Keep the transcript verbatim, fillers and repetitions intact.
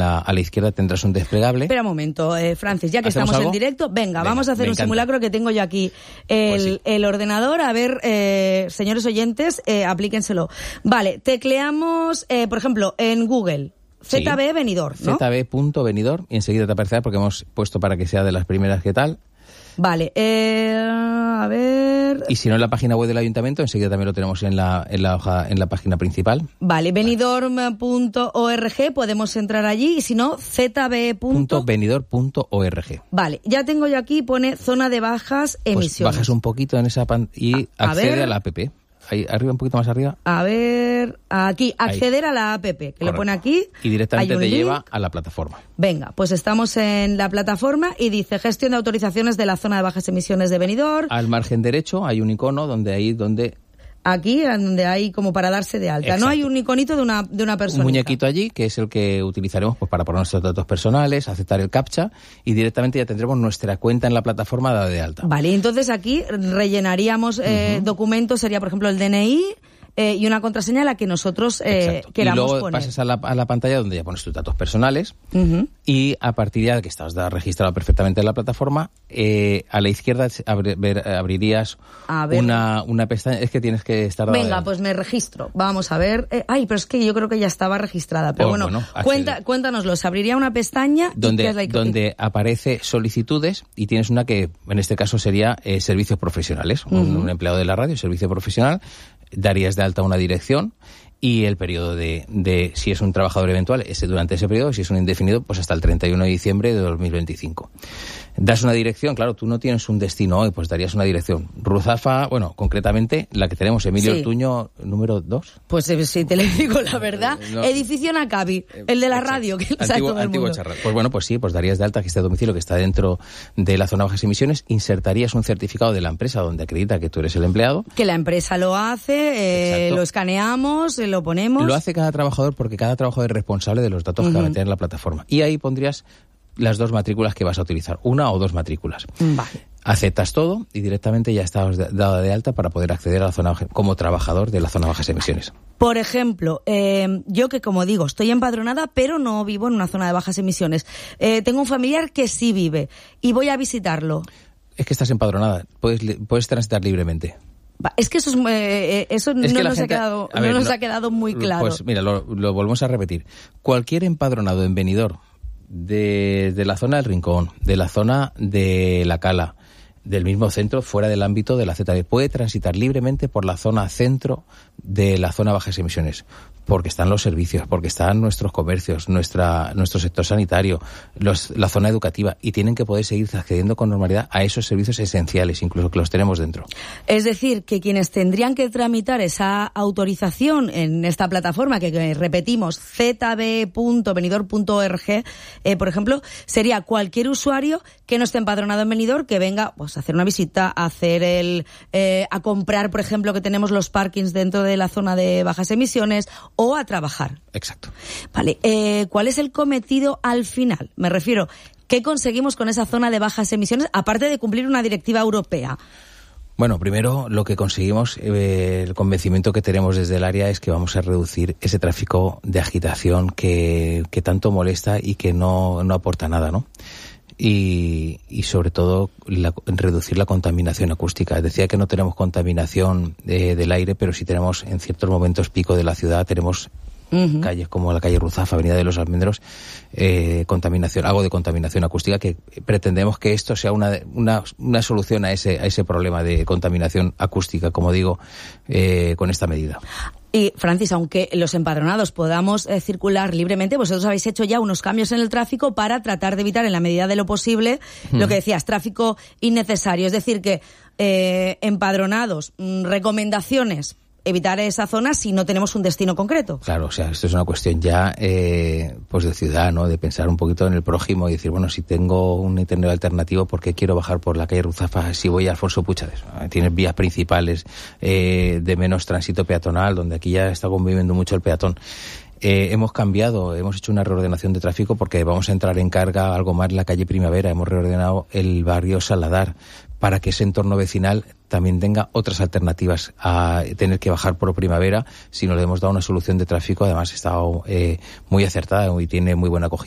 la, a la izquierda tendrás un desplegable. Espera un momento, eh, Francis, ya que estamos algo? en directo, venga, venga vamos a hacer un encanta. simulacro que tengo yo aquí el, pues sí. el ordenador. A ver, eh, señores oyentes, eh, aplíquenselo. Vale, tecleamos, eh, por ejemplo, en Google. Z B Benidorm, ¿no? Z B punto Benidorm y enseguida te aparecerá porque hemos puesto para que sea de las primeras que tal. Vale, eh, a ver... Y si no en la página web del ayuntamiento, enseguida también lo tenemos en la, en la hoja, en la página principal. Vale, benidorm punto org, podemos entrar allí, y si no, z b punto benidorm punto org. Vale, ya tengo yo aquí, pone zona de bajas emisiones. Pues bajas un poquito en esa pan y a, accede a, ver, a la app. Ahí, arriba, un poquito más arriba. A ver, aquí, acceder Ahí. a la app, que Correcto. Lo pone aquí. Y directamente te link. lleva a la plataforma. Venga, pues estamos en la plataforma y dice gestión de autorizaciones de la zona de bajas emisiones de Benidorm. Al margen derecho hay un icono donde ahí donde... Aquí, donde hay como para darse de alta. Exacto. No hay un iconito de una, de una persona. Un muñequito allí, que es el que utilizaremos pues para poner nuestros datos personales, aceptar el captcha, y directamente ya tendremos nuestra cuenta en la plataforma dada de alta. Vale, entonces aquí rellenaríamos eh, uh-huh. documentos, sería por ejemplo el D N I, Eh, y una contraseña a la que nosotros eh, queramos poner. Y luego poner. pasas a la, a la pantalla donde ya pones tus datos personales uh-huh. y a partir de que estás registrado perfectamente en la plataforma, eh, a la izquierda abri, ver, abrirías a ver. una, una pestaña. Es que tienes que estar... Venga, pues me registro. Vamos a ver. Eh, ay, pero es que yo creo que ya estaba registrada. Pero oh, bueno, bueno cuenta, cuéntanoslo. Se abriría una pestaña donde, y ¿qué es la donde aparece solicitudes y tienes una que en este caso sería eh, servicios profesionales. Uh-huh. Un, un empleado de la radio, servicio profesional. Darías de alta una dirección y el periodo de, de si es un trabajador eventual, ese durante ese periodo, si es un indefinido, pues hasta el treinta y uno de diciembre de dos mil veinticinco. Das una dirección, claro, tú no tienes un destino hoy, pues darías una dirección. Ruzafa, bueno, concretamente la que tenemos, Emilio sí. Ortuño, número dos. Pues si sí, te le digo la verdad, no. Edificio Nacavi, el de la Exacto. radio, que lo sabe todo el mundo. Pues bueno, pues sí, pues darías de alta que este domicilio que está dentro de la zona de bajas emisiones, insertarías un certificado de la empresa donde acredita que tú eres el empleado. Que la empresa lo hace, eh, lo escaneamos, lo ponemos. Lo hace cada trabajador porque cada trabajador es responsable de los datos uh-huh. que va a tener la plataforma. Y ahí pondrías las dos matrículas que vas a utilizar, una o dos matrículas. Vale. Aceptas todo y directamente ya estás dado de alta para poder acceder a la zona como trabajador de la zona de bajas emisiones. Por ejemplo, eh, yo que como digo, estoy empadronada, pero no vivo en una zona de bajas emisiones. Eh, tengo un familiar que sí vive y voy a visitarlo. Es que estás empadronada, puedes, puedes transitar libremente. Es que eso, es, eh, eso es no, nos, gente, ha quedado, ver, no nos no, ha quedado muy claro. Pues mira, lo, lo volvemos a repetir. Cualquier empadronado en Benidorm, de, de la zona del Rincón, de la zona de La Cala, del mismo centro, fuera del ámbito de la Z B, puede transitar libremente por la zona centro de la zona bajas emisiones, porque están los servicios, porque están nuestros comercios, nuestra nuestro sector sanitario, los, la zona educativa, y tienen que poder seguir accediendo con normalidad a esos servicios esenciales, incluso que los tenemos dentro. Es decir, que quienes tendrían que tramitar esa autorización en esta plataforma, que, que repetimos, z b punto benidorm punto org, eh, por ejemplo, sería cualquier usuario que no esté empadronado en Benidorm, que venga pues a hacer una visita, a hacer el, eh, a comprar, por ejemplo, que tenemos los parkings dentro de la zona de bajas emisiones, o a trabajar. Exacto. Vale, eh, ¿cuál es el cometido al final? Me refiero, ¿qué conseguimos con esa zona de bajas emisiones, aparte de cumplir una directiva europea? Bueno, primero lo que conseguimos, eh, el convencimiento que tenemos desde el área es que vamos a reducir ese tráfico de agitación que, que tanto molesta y que no, no aporta nada, ¿no? Y, y sobre todo la, reducir la contaminación acústica. Decía que no tenemos contaminación eh, del aire, pero sí tenemos en ciertos momentos pico de la ciudad, tenemos uh-huh. calles como la calle Ruzafa, Avenida de los Almendros, eh, contaminación, algo de contaminación acústica, que pretendemos que esto sea una, una, una solución a ese, a ese problema de contaminación acústica, como digo, eh, con esta medida. Y, Francis, aunque los empadronados podamos eh, circular libremente, vosotros habéis hecho ya unos cambios en el tráfico para tratar de evitar, en la medida de lo posible, mm. lo que decías, tráfico innecesario. Es decir, que eh, empadronados, mm, recomendaciones, evitar esa zona si no tenemos un destino concreto. Claro, o sea, esto es una cuestión ya eh, pues de ciudad, ¿no? De pensar un poquito en el prójimo y decir, bueno, si tengo un itinerario alternativo, ¿por qué quiero bajar por la calle Ruzafa si voy a Alfonso Puchades? Tienes vías principales eh, de menos tránsito peatonal, donde aquí ya está conviviendo mucho el peatón. Eh, hemos cambiado, hemos hecho una reordenación de tráfico porque vamos a entrar en carga algo más en la calle Primavera. Hemos reordenado el barrio Saladar para que ese entorno vecinal también tenga otras alternativas a tener que bajar por Primavera, si nos le hemos dado una solución de tráfico. Además, ha estado eh, muy acertada y tiene muy buena acogida.